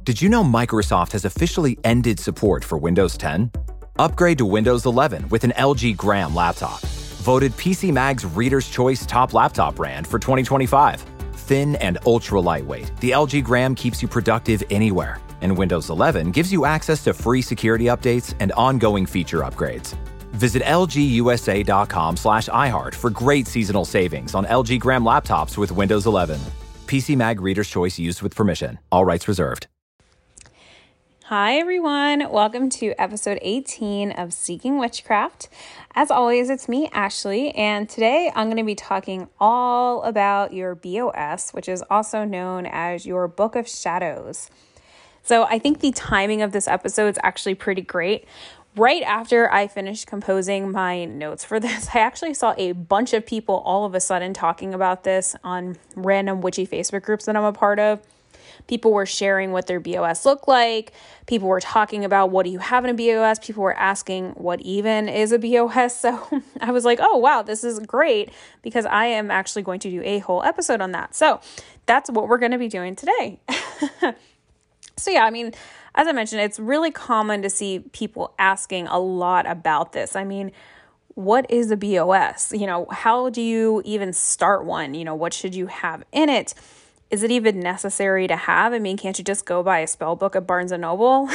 Did you know Microsoft has officially ended support for Windows 10? Upgrade to Windows 11 with an LG Gram laptop. Voted PC Mag's Reader's Choice Top Laptop Brand for 2025. Thin and ultra lightweight, the LG Gram keeps you productive anywhere. And Windows 11 gives you access to free security updates and ongoing feature upgrades. Visit lgusa.com/iHeart for great seasonal savings on LG Gram laptops with Windows 11. PC Mag Reader's Choice used with permission. All rights reserved. Hi everyone, welcome to episode 18 of Seeking Witchcraft. As always, it's me, Ashley, and today I'm going to be talking all about your BOS, which is also known as your Book of Shadows. So I think the timing of this episode is actually pretty great. Right after I finished composing my notes for this, I actually saw a bunch of people all of a sudden talking about this on random witchy Facebook groups that I'm a part of. People were sharing what their BOS looked like. People were talking about, what do you have in a BOS? People were asking, what even is a BOS? So I was like, oh, wow, this is great, because I am actually going to do a whole episode on that. So that's what we're going to be doing today. So yeah, I mean, as I mentioned, it's really common to see people asking a lot about this. I mean, what is a BOS? How do you even start one? What should you have in it? Is it even necessary to have? I mean, can't you just go buy a spell book at Barnes & Noble?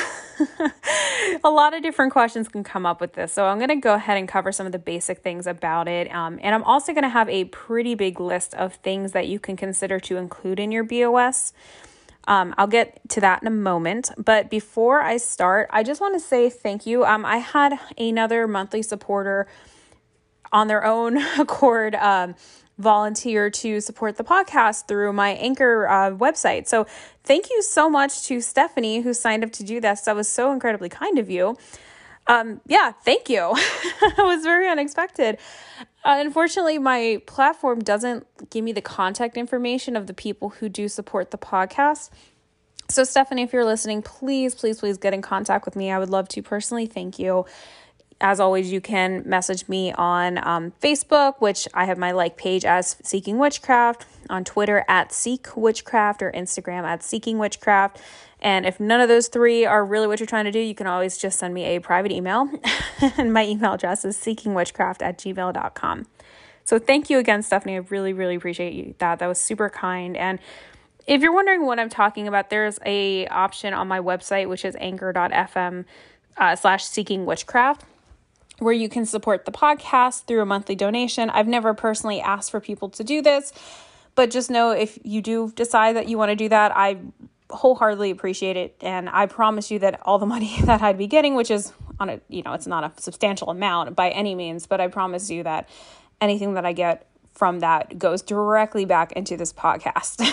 A lot of different questions can come up with this. So I'm going to go ahead and cover some of the basic things about it. And I'm also going to have a pretty big list of things that you can consider to include in your BOS. I'll get to that in a moment. But before I start, I just want to say thank you. I had another monthly supporter on their own accord volunteer to support the podcast through my Anchor website. So thank you so much to Stephanie, who signed up to do this. That was so incredibly kind of you. Thank you. It was very unexpected. Unfortunately, my platform doesn't give me the contact information of the people who do support the podcast. So Stephanie, if you're listening, please get in contact with me. I would love to personally thank you. As always, you can message me on Facebook, which I have my page as Seeking Witchcraft, on Twitter at Seek Witchcraft, or Instagram at Seeking Witchcraft. And if none of those three are really what you're trying to do, you can always just send me a private email. And my email address is seekingwitchcraft@gmail.com. So thank you again, Stephanie. I really, really appreciate you. That was super kind. And if you're wondering what I'm talking about, there's a option on my website, which is anchor.fm/Seeking Witchcraft, where you can support the podcast through a monthly donation. I've never personally asked for people to do this, but just know if you do decide that you want to do that, I wholeheartedly appreciate it. And I promise you that all the money that I'd be getting, which is it's not a substantial amount by any means, but I promise you that anything that I get from that goes directly back into this podcast.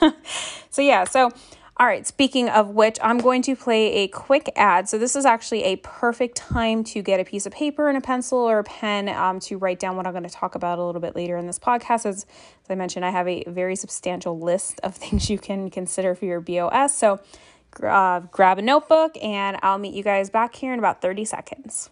So all right, speaking of which, I'm going to play a quick ad. So this is actually a perfect time to get a piece of paper and a pencil or a pen to write down what I'm going to talk about a little bit later in this podcast. As I mentioned, I have a very substantial list of things you can consider for your BOS. So grab a notebook, and I'll meet you guys back here in about 30 seconds.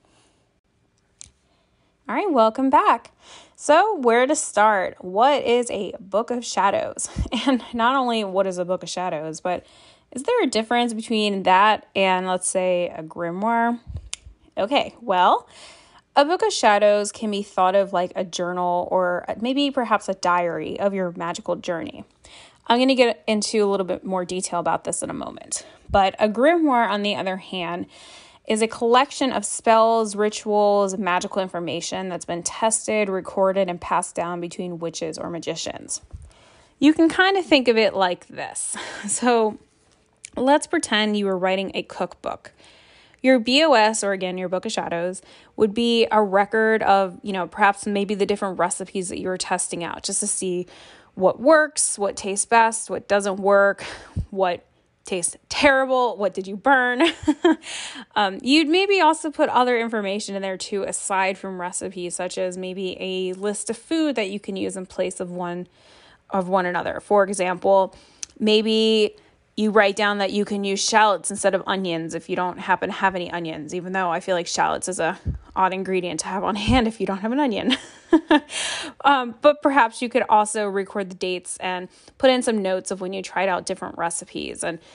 All right, welcome back. So where to start? What is a Book of Shadows? And not only what is a Book of Shadows, but is there a difference between that and, let's say, a grimoire? Okay, well, a Book of Shadows can be thought of like a journal, or maybe perhaps a diary of your magical journey. I'm going to get into a little bit more detail about this in a moment. But a grimoire, on the other hand, is a collection of spells, rituals, magical information that's been tested, recorded, and passed down between witches or magicians. You can kind of think of it like this. So let's pretend you were writing a cookbook. Your BOS, or again, your Book of Shadows, would be a record of, perhaps maybe the different recipes that you were testing out, just to see what works, what tastes best, what doesn't work, what tastes terrible, what did you burn? You'd maybe also put other information in there too, aside from recipes, such as maybe a list of food that you can use in place of one another. For example, maybe you write down that you can use shallots instead of onions if you don't happen to have any onions, even though I feel like shallots is a odd ingredient to have on hand if you don't have an onion. But perhaps you could also record the dates and put in some notes of when you tried out different recipes. And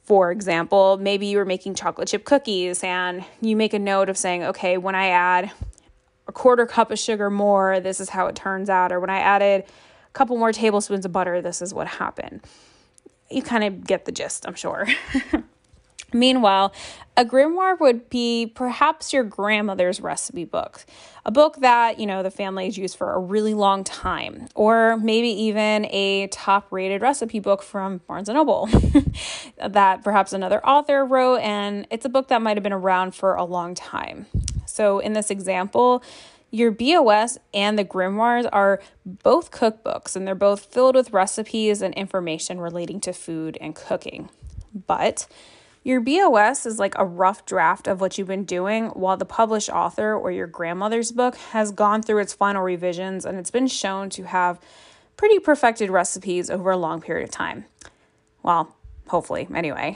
For example, maybe you were making chocolate chip cookies and you make a note of saying, okay, when I add a 1/4 cup of sugar more, this is how it turns out. Or when I added a couple more tablespoons of butter, this is what happened. You kind of get the gist, I'm sure. Meanwhile, a grimoire would be perhaps your grandmother's recipe book, a book that, the family has used for a really long time, or maybe even a top-rated recipe book from Barnes & Noble that perhaps another author wrote, and it's a book that might have been around for a long time. So in this example, your BOS and the grimoires are both cookbooks, and they're both filled with recipes and information relating to food and cooking. But your BOS is like a rough draft of what you've been doing, while the published author or your grandmother's book has gone through its final revisions and it's been shown to have pretty perfected recipes over a long period of time. Well, hopefully, anyway.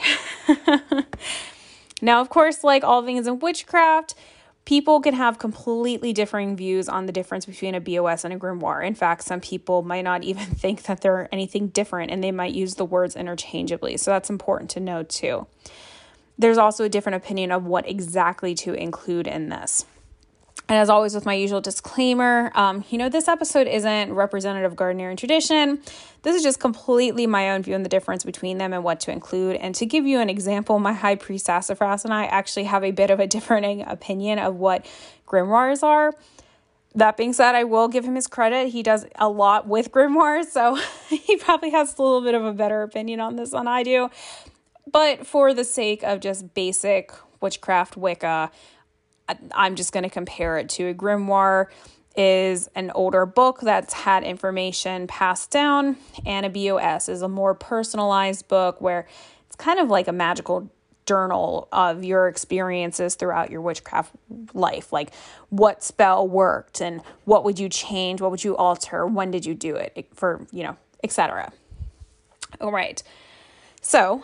Now, of course, like all things in witchcraft, people can have completely differing views on the difference between a BOS and a grimoire. In fact, some people might not even think that they're anything different, and they might use the words interchangeably. So that's important to know too. There's also a different opinion of what exactly to include in this. And as always, with my usual disclaimer, this episode isn't representative of Gardnerian tradition. This is just completely my own view on the difference between them and what to include. And to give you an example, my high priest Sassafras and I actually have a bit of a differing opinion of what grimoires are. That being said, I will give him his credit. He does a lot with grimoires, so he probably has a little bit of a better opinion on this than I do. But for the sake of just basic witchcraft Wicca, I'm just going to compare it to a grimoire is an older book that's had information passed down, and a BOS is a more personalized book where it's kind of like a magical journal of your experiences throughout your witchcraft life, like what spell worked and what would you change, what would you alter, when did you do it, for, etc. All right. So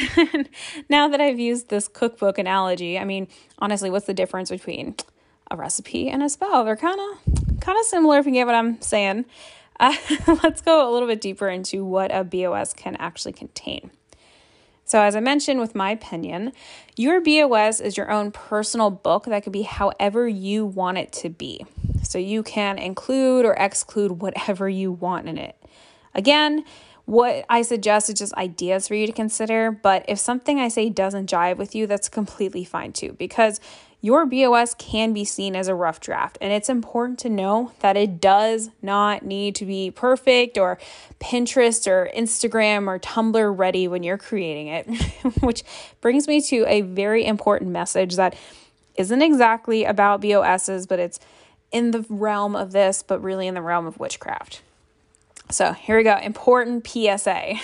now that I've used this cookbook analogy, honestly, what's the difference between a recipe and a spell? They're kind of similar, if you get what I'm saying. Let's go a little bit deeper into what a BOS can actually contain. So as I mentioned with my opinion, your BOS is your own personal book that could be however you want it to be. So you can include or exclude whatever you want in it. Again, what I suggest is just ideas for you to consider, but if something I say doesn't jive with you, that's completely fine too, because your BOS can be seen as a rough draft, and it's important to know that it does not need to be perfect or Pinterest or Instagram or Tumblr ready when you're creating it, which brings me to a very important message that isn't exactly about BOSs, but it's in the realm of this, but really in the realm of witchcraft. So here we go. Important PSA.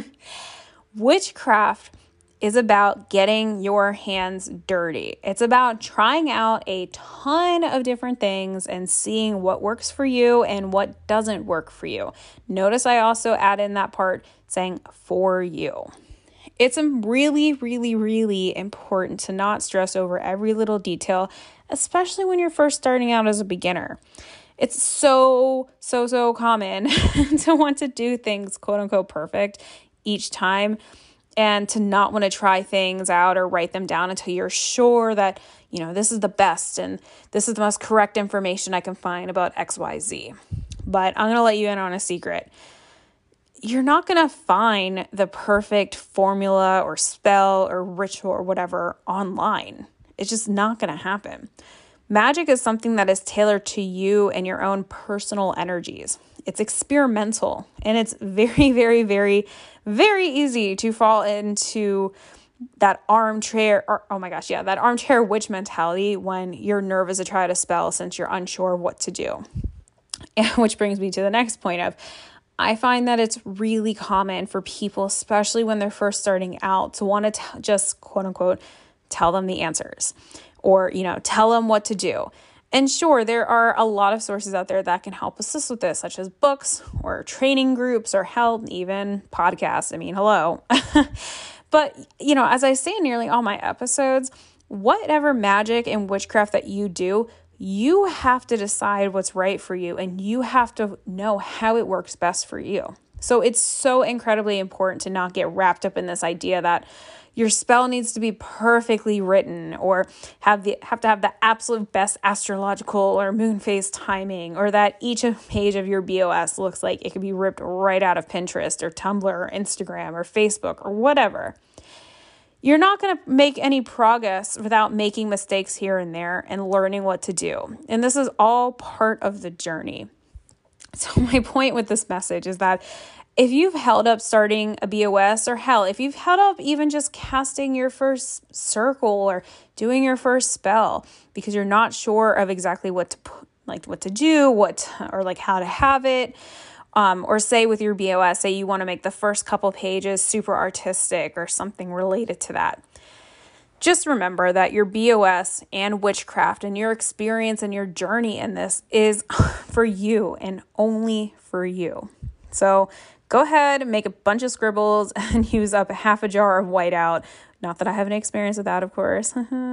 Witchcraft is about getting your hands dirty. It's about trying out a ton of different things and seeing what works for you and what doesn't work for you. Notice I also add in that part saying for you. It's really, really, really important to not stress over every little detail, especially when you're first starting out as a beginner. It's so common to want to do things quote unquote perfect each time and to not want to try things out or write them down until you're sure that, this is the best and this is the most correct information I can find about XYZ. But I'm going to let you in on a secret. You're not going to find the perfect formula or spell or ritual or whatever online. It's just not going to happen. Magic is something that is tailored to you and your own personal energies. It's experimental, and it's very, very, very, very easy to fall into that armchair witch mentality when you're nervous to try to spell since you're unsure of what to do. And which brings me to the next point of, I find that it's really common for people, especially when they're first starting out, to want to just quote unquote tell them the answers. Or, tell them what to do. And sure, there are a lot of sources out there that can help assist with this, such as books or training groups or help, even podcasts. Hello. But, as I say in nearly all my episodes, whatever magic and witchcraft that you do, you have to decide what's right for you, and you have to know how it works best for you. So it's so incredibly important to not get wrapped up in this idea that your spell needs to be perfectly written, or have to have the absolute best astrological or moon phase timing, or that each page of your BOS looks like it could be ripped right out of Pinterest or Tumblr or Instagram or Facebook or whatever. You're not going to make any progress without making mistakes here and there and learning what to do. And this is all part of the journey. So my point with this message is that if you've held up starting a BOS, or hell, if you've held up even just casting your first circle or doing your first spell because you're not sure of exactly what to put, like what to do, or like how to have it, or say with your BOS, say you want to make the first couple pages super artistic or something related to that. Just remember that your BOS and witchcraft and your experience and your journey in this is for you and only for you. So go ahead and make a bunch of scribbles and use up half a jar of whiteout. Not that I have any experience with that, of course.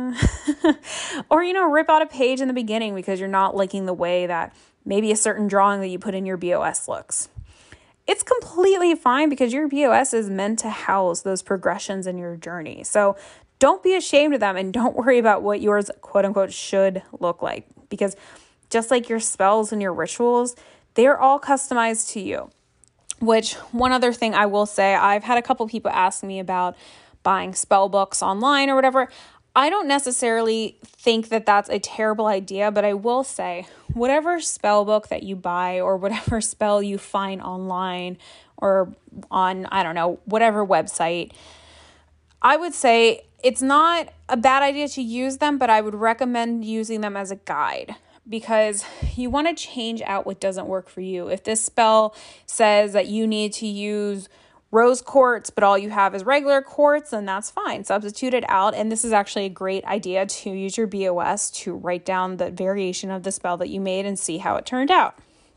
Or, rip out a page in the beginning because you're not liking the way that maybe a certain drawing that you put in your BOS looks. It's completely fine because your BOS is meant to house those progressions in your journey. So don't be ashamed of them and don't worry about what yours quote unquote should look like, because just like your spells and your rituals, they're all customized to you. Which, one other thing I will say, I've had a couple people ask me about buying spell books online or whatever. I don't necessarily think that that's a terrible idea, but I will say whatever spell book that you buy or whatever spell you find online or on, whatever website, I would say it's not a bad idea to use them, but I would recommend using them as a guide, because you want to change out what doesn't work for you. If this spell says that you need to use rose quartz, but all you have is regular quartz, then that's fine. Substitute it out. And this is actually a great idea to use your BOS to write down the variation of the spell that you made and see how it turned out.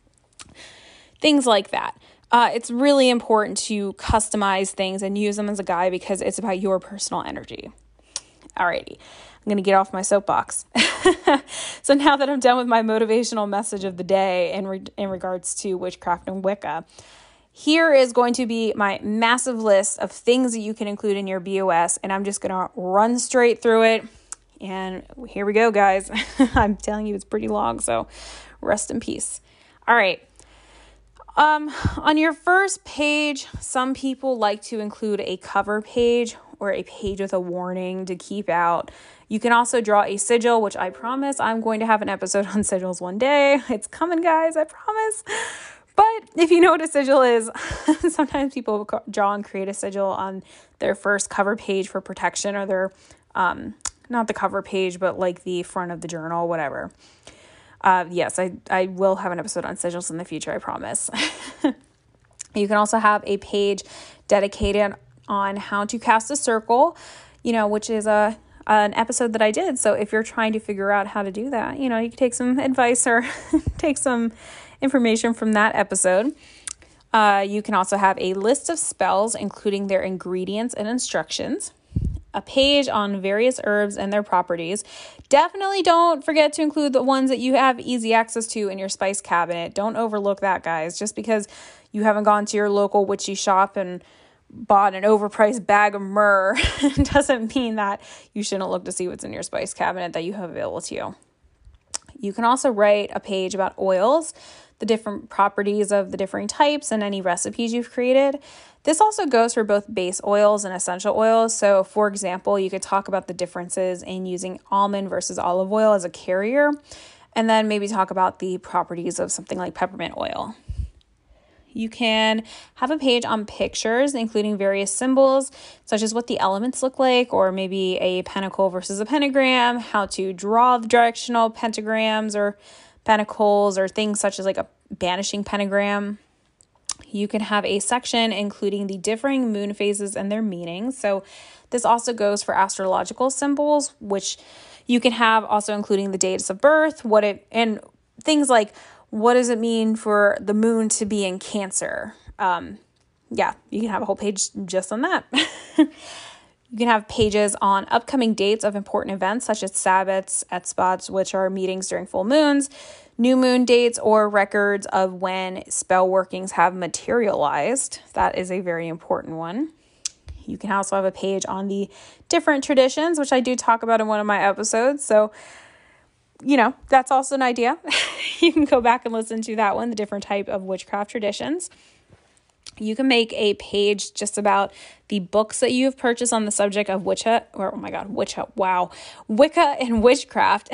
Things like that. It's really important to customize things and use them as a guide because it's about your personal energy. Alrighty, I'm going to get off my soapbox. So now that I'm done with my motivational message of the day in regards to witchcraft and Wicca, here is going to be my massive list of things that you can include in your BOS, and I'm just going to run straight through it. And here we go, guys. I'm telling you, it's pretty long, so rest in peace. All right. On your first page, some people like to include a cover page or a page with a warning to keep out. You can also draw a sigil, which I promise I'm going to have an episode on sigils one day. It's coming, guys, I promise. But if you know what a sigil is, sometimes people draw and create a sigil on their first cover page for protection, or their, not the cover page, but like the front of the journal, whatever. Yes, I will have an episode on sigils in the future, I promise. You can also have a page dedicated on how to cast a circle, which is an episode that I did. So if you're trying to figure out how to do that, you can take some advice or take some information from that episode. You can also have a list of spells, including their ingredients and instructions, a page on various herbs and their properties. Definitely don't forget to include the ones that you have easy access to in your spice cabinet. Don't overlook that, guys. Just because you haven't gone to your local witchy shop and bought an overpriced bag of myrrh doesn't mean that you shouldn't look to see what's in your spice cabinet that you have available to you. You can also write a page about oils, the different properties of the different types, and any recipes you've created. This also goes for both base oils and essential oils. So, for example, you could talk about the differences in using almond versus olive oil as a carrier, and then maybe talk about the properties of something like peppermint oil. You can have a page on pictures, including various symbols, such as what the elements look like, or maybe a pentacle versus a pentagram, how to draw the directional pentagrams or pentacles, or things such as like a banishing pentagram. You can have a section including the differing moon phases and their meanings. So this also goes for astrological symbols, which you can have also including the dates of birth, and things like, what does it mean for the moon to be in Cancer? You can have a whole page just on that. You can have pages on upcoming dates of important events such as Sabbats, Etspots, which are meetings during full moons, new moon dates, or records of when spell workings have materialized. That is a very important one. You can also have a page on the different traditions, which I do talk about in one of my episodes. So, that's also an idea. You can go back and listen to that one, the different type of witchcraft traditions. You can make a page just about the books that you have purchased on the subject of Wicca and witchcraft.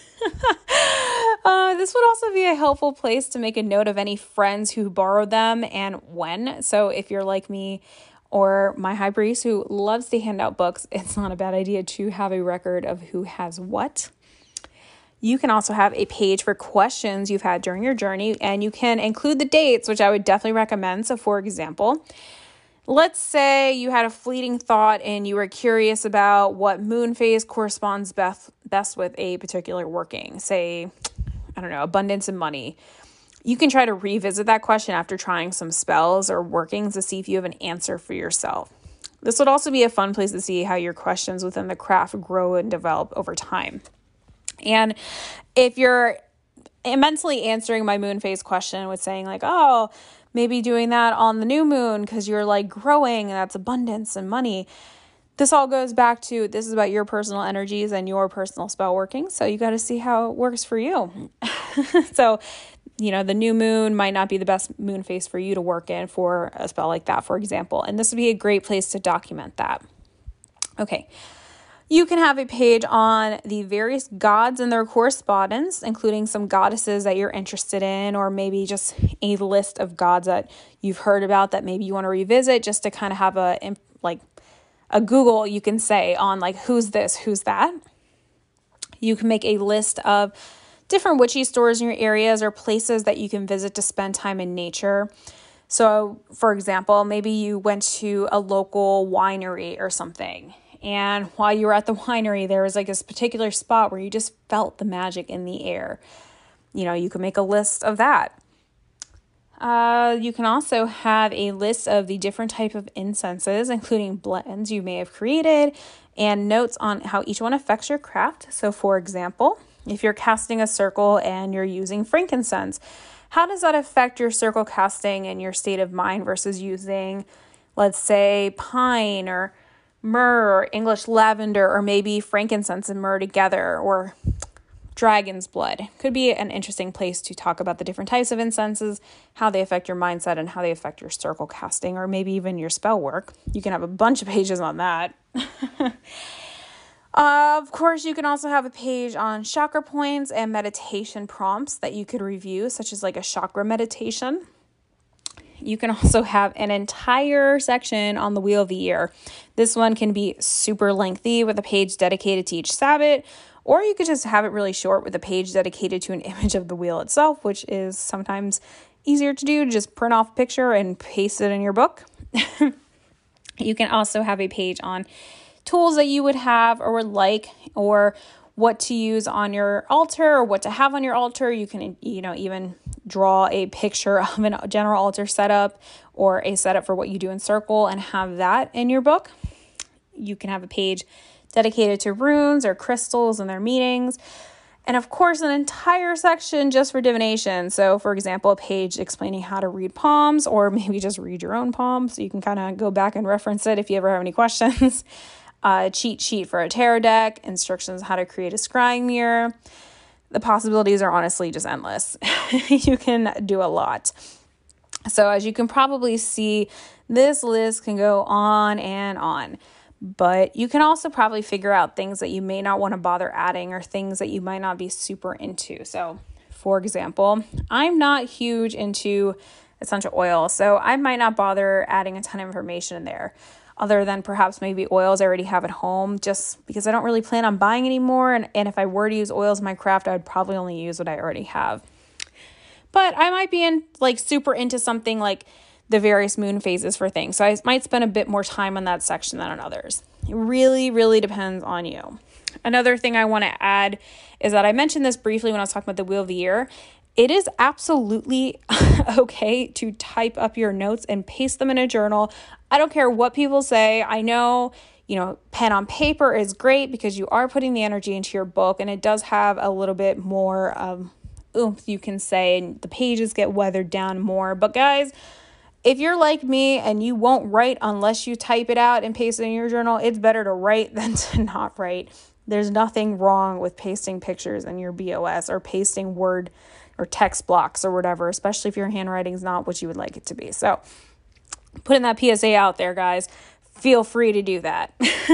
This would also be a helpful place to make a note of any friends who borrowed them and when. So if you're like me or my high priest who loves to hand out books, it's not a bad idea to have a record of who has what. You can also have a page for questions you've had during your journey, and you can include the dates, which I would definitely recommend. So for example, let's say you had a fleeting thought and you were curious about what moon phase corresponds best with a particular working, say, abundance and money. You can try to revisit that question after trying some spells or workings to see if you have an answer for yourself. This would also be a fun place to see how your questions within the craft grow and develop over time. And if you're immensely answering my moon phase question with saying maybe doing that on the new moon because you're growing and that's abundance and money. This all goes back to, this is about your personal energies and your personal spell working. So you got to see how it works for you. So, the new moon might not be the best moon phase for you to work in for a spell like that, for example. And this would be a great place to document that. Okay. You can have a page on the various gods and their correspondence, including some goddesses that you're interested in, or maybe just a list of gods that you've heard about that maybe you want to revisit, just to kind of have a Google, you can say, on who's this, who's that. You can make a list of different witchy stores in your areas or places that you can visit to spend time in nature. So, for example, maybe you went to a local winery or something. And while you were at the winery, there was this particular spot where you just felt the magic in the air. You can make a list of that. You can also have a list of the different type of incenses, including blends you may have created, and notes on how each one affects your craft. So, for example, if you're casting a circle and you're using frankincense, how does that affect your circle casting and your state of mind versus using, let's say, pine or myrrh or English lavender, or maybe frankincense and myrrh together, or dragon's blood? Could be an interesting place to talk about the different types of incenses, how they affect your mindset and how they affect your circle casting, or maybe even your spell work. You can have a bunch of pages on that. Of course, you can also have a page on chakra points and meditation prompts that you could review, such as a chakra meditation. You can also have an entire section on the Wheel of the Year. This one can be super lengthy with a page dedicated to each Sabbath, or you could just have it really short with a page dedicated to an image of the wheel itself, which is sometimes easier to do. Just print off a picture and paste it in your book. You can also have a page on tools that you would have or would like, or what to use on your altar or what to have on your altar. You can, even draw a picture of a general altar setup or a setup for what you do in circle and have that in your book. You can have a page dedicated to runes or crystals and their meanings. And of course, an entire section just for divination. So for example, a page explaining how to read palms, or maybe just read your own palms. So you can kind of go back and reference it if you ever have any questions. A cheat sheet for a tarot deck, instructions on how to create a scrying mirror. The possibilities are honestly just endless. You can do a lot. So as you can probably see, this list can go on and on. But you can also probably figure out things that you may not want to bother adding, or things that you might not be super into. So for example, I'm not huge into essential oil, so I might not bother adding a ton of information in there, other than perhaps maybe oils I already have at home, just because I don't really plan on buying anymore. And if I were to use oils in my craft, I would probably only use what I already have. But I might be super into something like the various moon phases for things. So I might spend a bit more time on that section than on others. It really, really depends on you. Another thing I want to add is that I mentioned this briefly when I was talking about the Wheel of the Year. It is absolutely okay to type up your notes and paste them in a journal. I don't care what people say. I know, pen on paper is great because you are putting the energy into your book, and it does have a little bit more oomph, you can say, and the pages get weathered down more. But guys, If you're like me and you won't write unless you type it out and paste it in your journal, it's better to write than to not write. There's nothing wrong with pasting pictures in your BOS or pasting word or text blocks or whatever, especially if your handwriting is not what you would like it to be. So putting that PSA out there, guys, feel free to do that.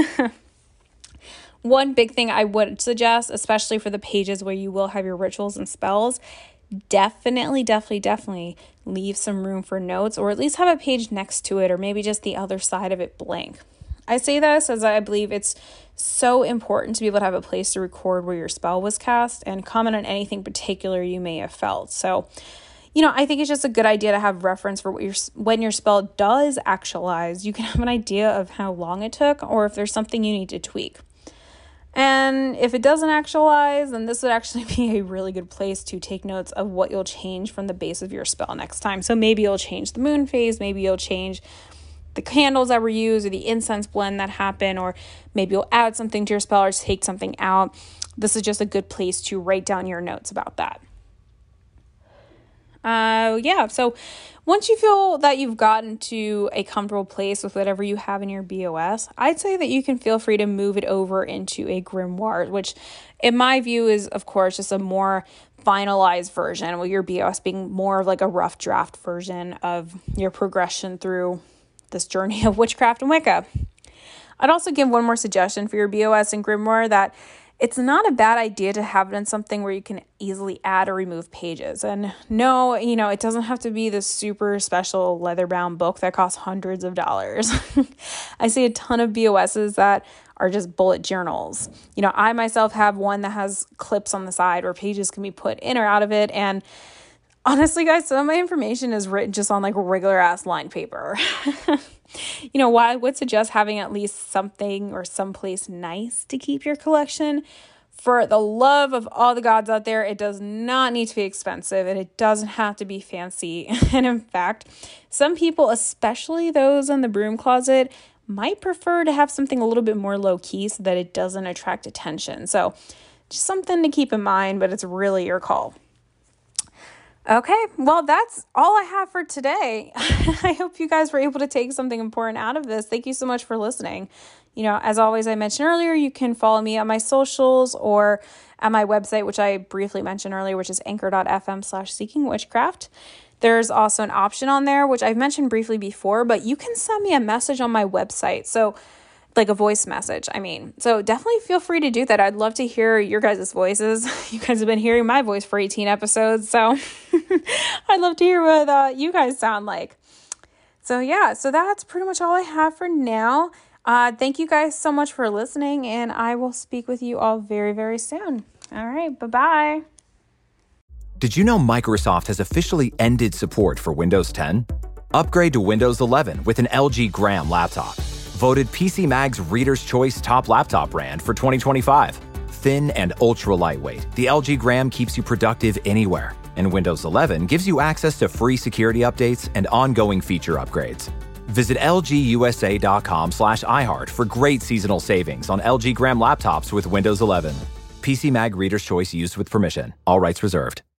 One big thing I would suggest, especially for the pages where you will have your rituals and spells, definitely leave some room for notes, or at least have a page next to it, or maybe just the other side of it blank. I say this as I believe it's so important to be able to have a place to record where your spell was cast and comment on anything particular you may have felt. So, I think it's just a good idea to have reference for when your spell does actualize. You can have an idea of how long it took, or if there's something you need to tweak. And if it doesn't actualize, then this would actually be a really good place to take notes of what you'll change from the base of your spell next time. So maybe you'll change the moon phase, maybe you'll change the candles that were used or the incense blend that happened, or maybe you'll add something to your spell or take something out. This is just a good place to write down your notes about that. So once you feel that you've gotten to a comfortable place with whatever you have in your BOS, I'd say that you can feel free to move it over into a grimoire, which in my view is, of course, just a more finalized version, with your BOS being more of like a rough draft version of your progression through this journey of witchcraft and Wicca. I'd also give one more suggestion for your BOS and grimoire, that it's not a bad idea to have it in something where you can easily add or remove pages. And no, it doesn't have to be this super special leather-bound book that costs hundreds of dollars. I see a ton of BOSs that are just bullet journals. I myself have one that has clips on the side where pages can be put in or out of it. And honestly, guys, some of my information is written just on like regular ass lined paper. Why I would suggest having at least something or someplace nice to keep your collection. For the love of all the gods out there, it does not need to be expensive, and it doesn't have to be fancy. And in fact, some people, especially those in the broom closet, might prefer to have something a little bit more low key so that it doesn't attract attention. So just something to keep in mind, but it's really your call. Okay, well, that's all I have for today. I hope you guys were able to take something important out of this. Thank you so much for listening. As always, I mentioned earlier, you can follow me on my socials or at my website, which I briefly mentioned earlier, which is anchor.fm/seekingwitchcraft. There's also an option on there, which I've mentioned briefly before, but you can send me a message on my website. So like a voice message, So definitely feel free to do that. I'd love to hear your guys' voices. You guys have been hearing my voice for 18 episodes, so I'd love to hear what you guys sound like. So that's pretty much all I have for now. Thank you guys so much for listening, and I will speak with you all very, very soon. All right, bye-bye. Did you know Microsoft has officially ended support for Windows 10? Upgrade to Windows 11 with an LG Gram laptop. Voted PC Mag's Reader's Choice Top Laptop Brand for 2025. Thin and ultra lightweight, the LG Gram keeps you productive anywhere. And Windows 11 gives you access to free security updates and ongoing feature upgrades. Visit lgusa.com/iHeart for great seasonal savings on LG Gram laptops with Windows 11. PC Mag Reader's Choice used with permission. All rights reserved.